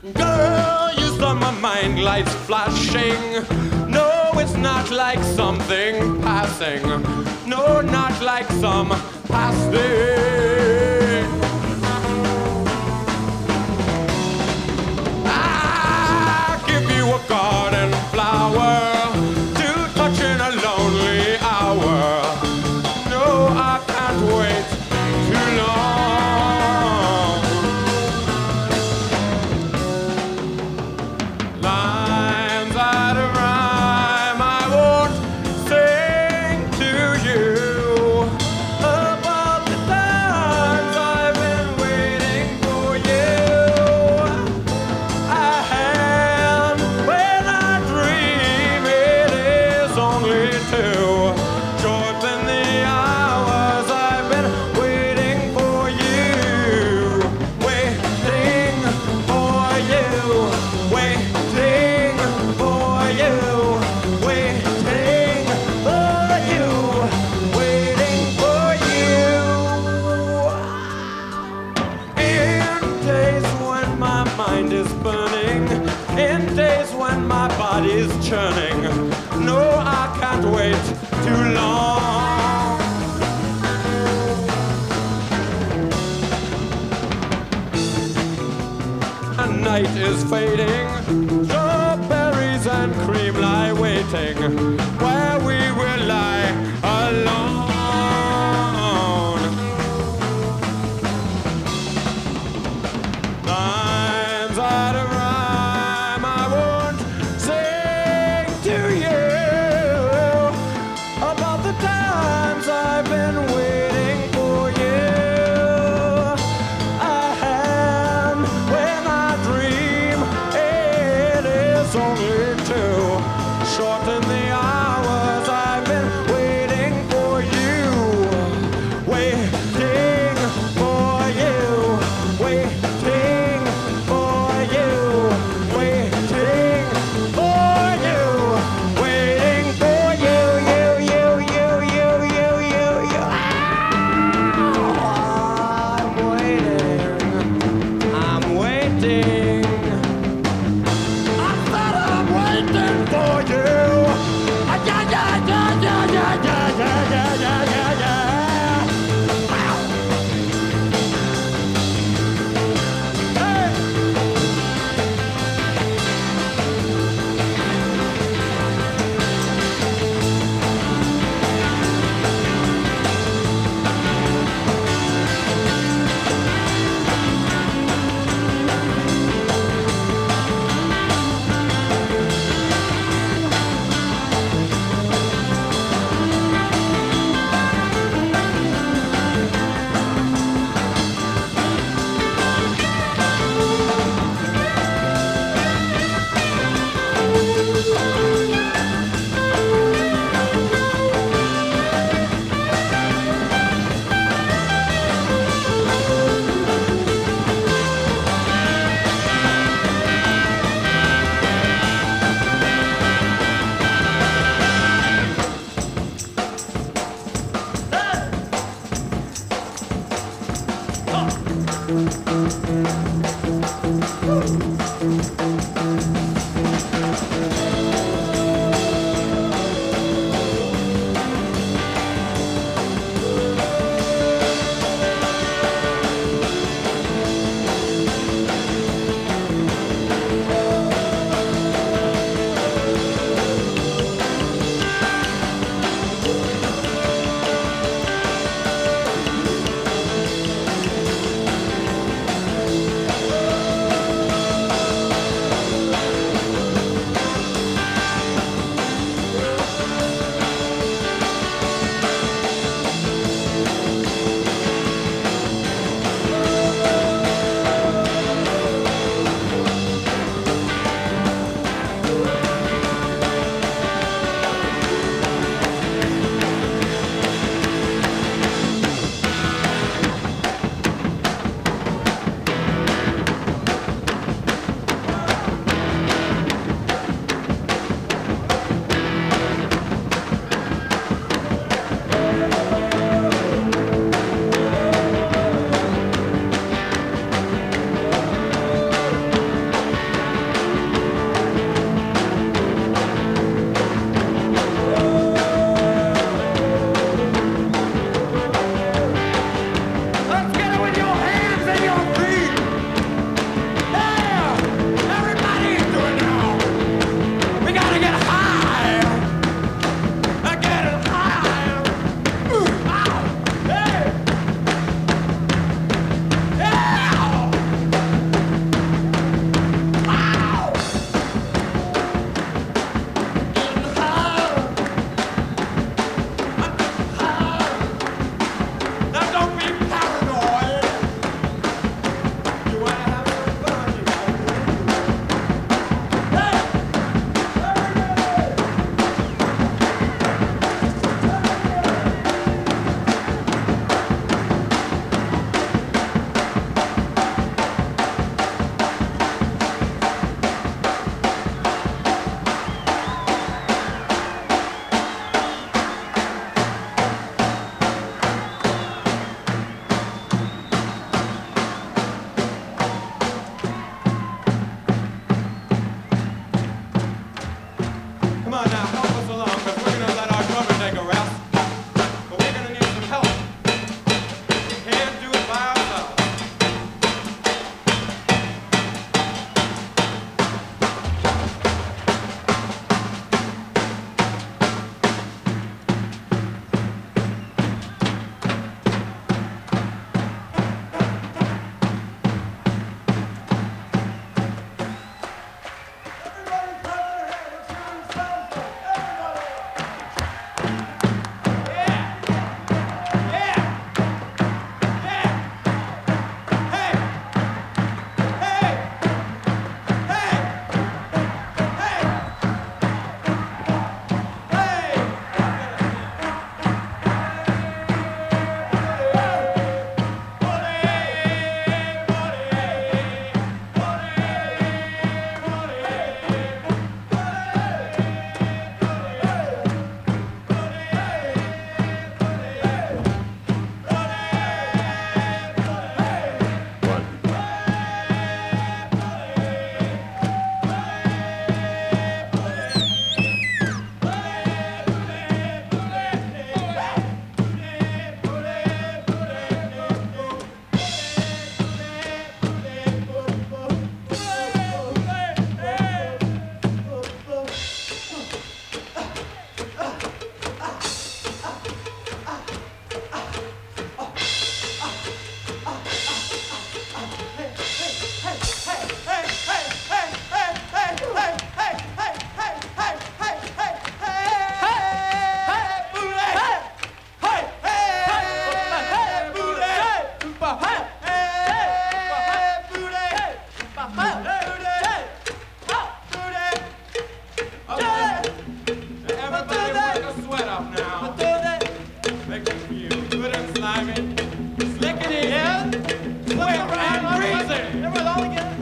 Girl, you start my mind, lights flashing. No, it's not like something passing. No, not like some past thing. I give you a garden flower to touch in a lonely hour. No, I can't wait too long. Lines out of rhyme I won't sing to you about the times I've been waiting for you. And when I dream it is only two, shorten the hours I've been waiting for you. Waiting for you. Waiting for you. Waiting for you. Waiting for you. In days when my mind is burning, in days when my body's churning, no, I can't wait too long. A night is fading, strawberries and cream lie waiting, where we will lie alone. Lines out of rhyme I won't sing to you about the times I've been waiting for you. And when I dream it is only two, shorten the hours I've been waiting for you. Waiting for you. Waiting for you. Waiting for you. Waiting for you. You. I'm waiting. I'm waiting. I said I'm waiting for you. Yeah. Hey. Everybody work a sweat up now. Make it feel good and slimy. Slick it in. Yeah. Quick and breezy. Everybody all together.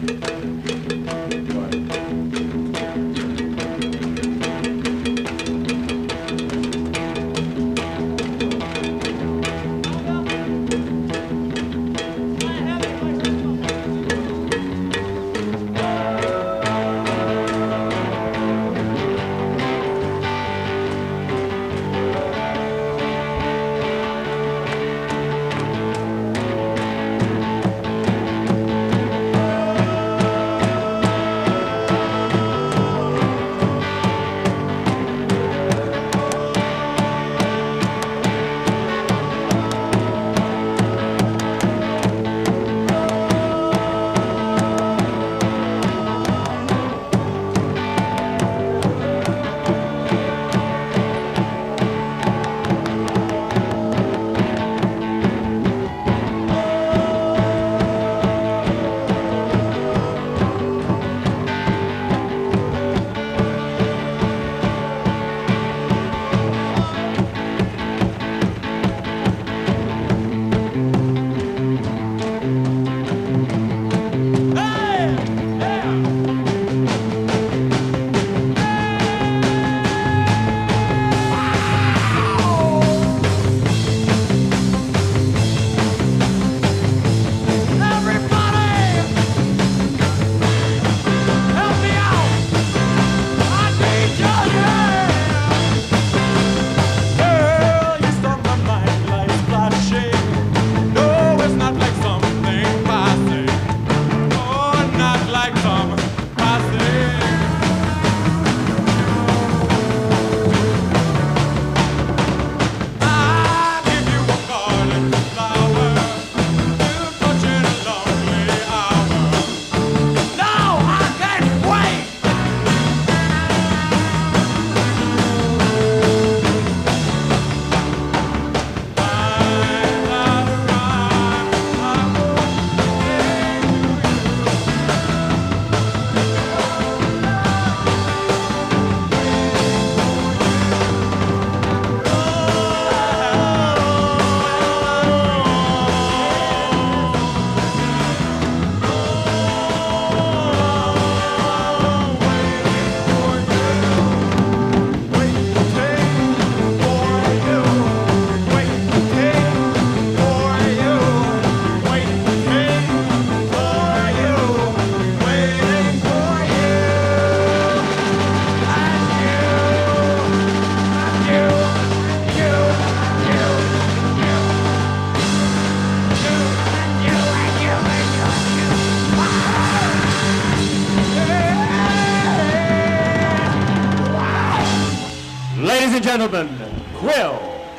Ladies and gentlemen, Quill.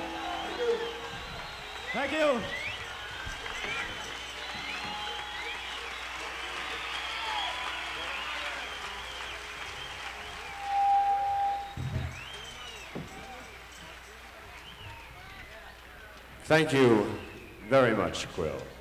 Thank you. Thank you very much, Quill.